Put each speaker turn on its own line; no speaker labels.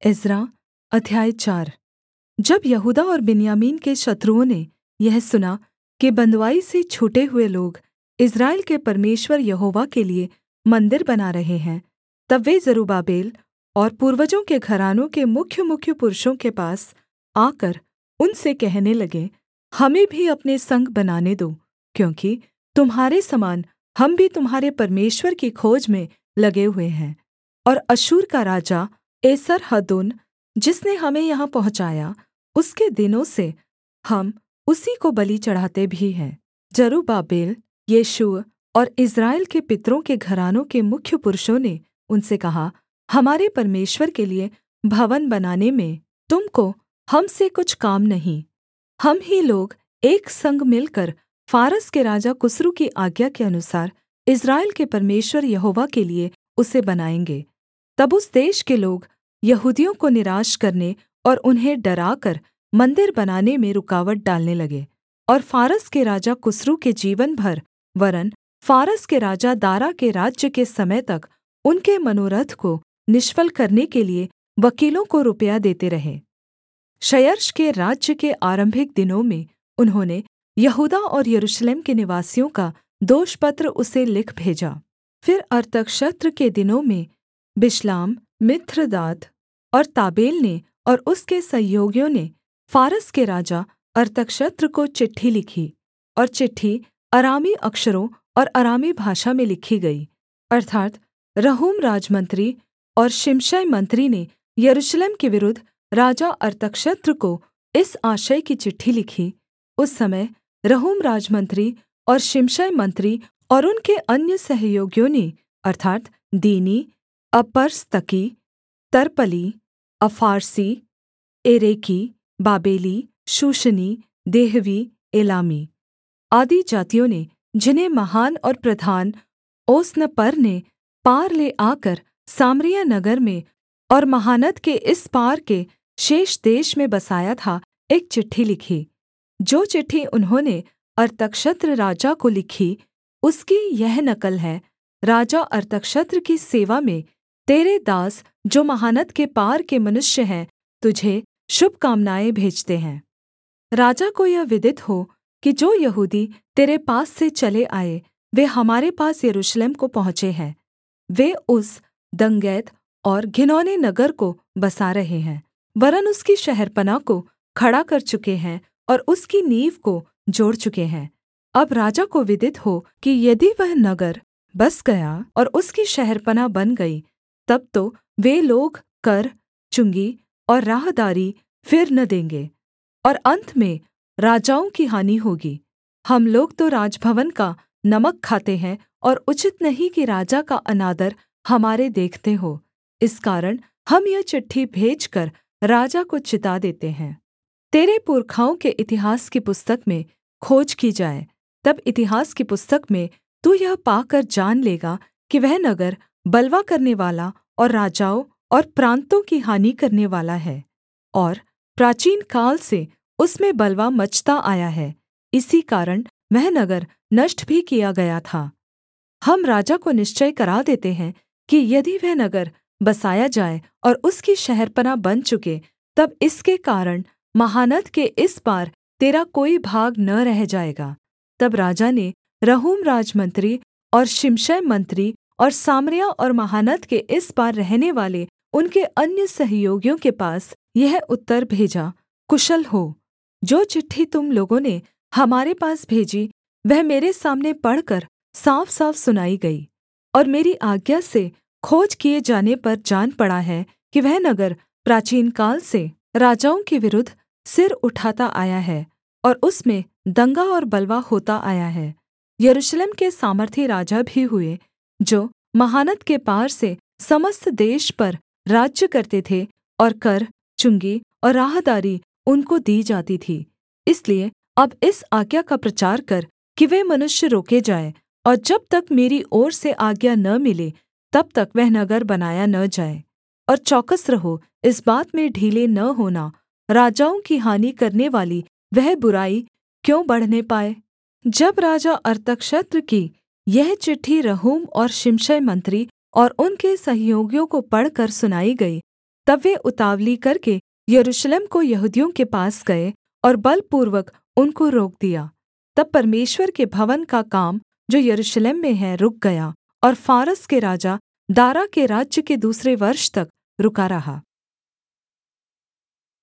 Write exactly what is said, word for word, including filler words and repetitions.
Ezra अध्याय चार। जब यहूदा और बिन्यामीन के शत्रुओं ने यह सुना कि बँधुआई से छूटे हुए लोग इस्राएल के परमेश्वर यहोवा के लिये मन्दिर बना रहे हैं, तब वे जरुब्बाबेल और पूर्वजों के घरानों के मुख्यमुख्य पुरुषों के पास आकर उनसे कहने लगे, हमें भी अपने संग बनाने दो, क्योंकि तुम्हारे समान हम भी तुम्हारे परमेश्वर की खोज में लगे हुए हैं। और अश्शूर का राजा एसर्हद्दोन, जिसने हमें यहाँ पहुँचाया, उसके दिनों से हम उसी को बलि चढ़ाते भी हैं। जरुब्बाबेल, यीशूअ और इस्राएल के पितरों के घरानों के मुख्य पुरुषों ने उनसे कहा, हमारे परमेश्वर के लिये भवन बनाने में तुम को हम से कुछ काम नहीं। हम ही लोग एक संग मिलकर फारस के राजा कुस्रू की आज्ञा के अनुसार इस्राएल के परमेश्वर यहोवा के लिये उसे बनाएँगे। तब उस देश के लोग यहूदियों को निराश करने और उन्हें डराकर मन्दिर बनाने में रुकावट डालने लगे। और फारस के राजा कुस्रू के जीवन भर, वरन् फारस के राजा दारा के राज्य के समय तक, उनके मनोरथ को निष्फल करने के लिये वकीलों को रुपया देते रहे। क्षयर्ष के राज्य के आरंभिक दिनों में उन्होंने यहूदा और यरूशलेम के निवासियों का दोषपत्र उसे लिख भेजा। फिर अर्तक्षस्त्र के दिनों में बिशलाम, मिथ्रदात और ताबेल ने और उसके सहयोगियों ने फारस के राजा अर्तक्षस्त्र को चिट्ठी लिखी, और चिट्ठी अरामी अक्षरों और अरामी भाषा में लिखी गई। अर्थात् रहूम राजमंत्री और शिमशै मंत्री ने यरूशलेम के विरुद्ध राजा अर्तक्षस्त्र को इस आशय की चिट्ठी लिखी। उस समय रहूम राजमंत्री और शिमशै मंत्री और उनके अन्य सहयोगियों ने, अर्थात् दीनी, अपर्सतकी, तर्पली, अफारसी, एरेकी, बाबेली, शूशनी, देहवी, एलामी आदि जातियों ने, जिन्हें महान और प्रधान ओस्नपर ने पार ले आकर सामरिया नगर में और महानद के इस पार के शेष देश में बसाया था, एक चिट्ठी लिखी। जो चिट्ठी उन्होंने अर्तक्षस्त्र राजा को लिखी, उसकी यह नकल है। राजा अर्तक्षस्त्र की सेवा में तेरे दास जो महानद के पार के मनुष्य हैं, तुझे शुभकामनाएँ भेजते हैं। राजा को यह विदित हो कि जो यहूदी तेरे पास से चले आए, वे हमारे पास यरूशलेम को पहुँचे हैं। वे उस दंगैत और घिनौने नगर को बसा रहे हैं, वरन् उसकी शहरपनाह को खड़ा कर चुके हैं और उसकी नींव को जोड़ चुके हैं। अब राजा को विदित हो कि यदि वह नगर बस गया और उसकी शहरपनाह बन गई, तब तो वे लोग कर, चुंगी और राहदारी फिर न देंगे, और अंत में राजाओं की हानि होगी। हम लोग तो राजभवन का नमक खाते हैं, और उचित नहीं कि राजा का अनादर हमारे देखते हो। इस कारण हम यह चिट्ठी भेजकर राजा को चिता देते हैं। तेरे पुरखाओं के इतिहास की पुस्तक में खोज की जाए, तब इतिहास की पुस्तक में तू यह पाकर जान लेगा कि वह नगर बलवा करनेवाला और राजाओं और प्रान्तों की हानि करनेवाला है, और प्राचीनकाल से उसमें बलवा मचता आया है। इसी कारण वह नगर नष्ट भी किया गया था। हम राजा को निश्चय करा देते हैं कि यदि वह नगर बसाया जाए और उसकी शहरपनाह बन चुके, तब इसके कारण महानद के इस पार तेरा कोई भाग न रह जाएगा। तब राजा ने रहूम राजमंत्री और शिमशै मंत्री और सामरिया और महानद के इस पार रहनेवाले उनके अन्य सहयोगियों के पास यह उत्तर भेजा, कुशल हो। जो चिट्ठी तुम लोगों ने हमारे पास भेजी, वह मेरे सामने पढ़कर साफ साफ सुनाई गई, और मेरी आज्ञा से खोज किए जाने पर जान पड़ा है कि वह नगर प्राचीनकाल से राजाओं के विरुद्ध सिर उठाता आया है, और उसमें दंगा और बलवा होता आया है। यरूशलेम के सामर्थी राजा भी हुए, जो महानद के पार से समस्त देश पर राज्य करते थे, और कर, चुंगी और राहदारी उनको दी जाती थी। इसलिए अब इस आज्ञा का प्रचार कर कि वे मनुष्य रोके जाएँ, और जब तक मेरी ओर से आज्ञा न मिले, तब तक वह नगर बनाया न जाए। और चौकस रहो, इस बात में ढीले न होना, राजाओं की हानि करने वाली वह बुराई क्यों बढ़ने पाए। जब राजा अर्तक्षस्त्र की यह चिट्ठी रहूम और शिमशै मंत्री और उनके सहयोगियों को पढ़कर सुनाई गई, तब वे उतावली करके यरूशलेम को यहूदियों के पास गए और बलपूर्वक उनको रोक दिया। तब परमेश्वर के भवन का काम जो यरूशलेम में है रुक गया और फारस के राजा दारा के राज्य के दूसरे वर्ष तक रुका रहा।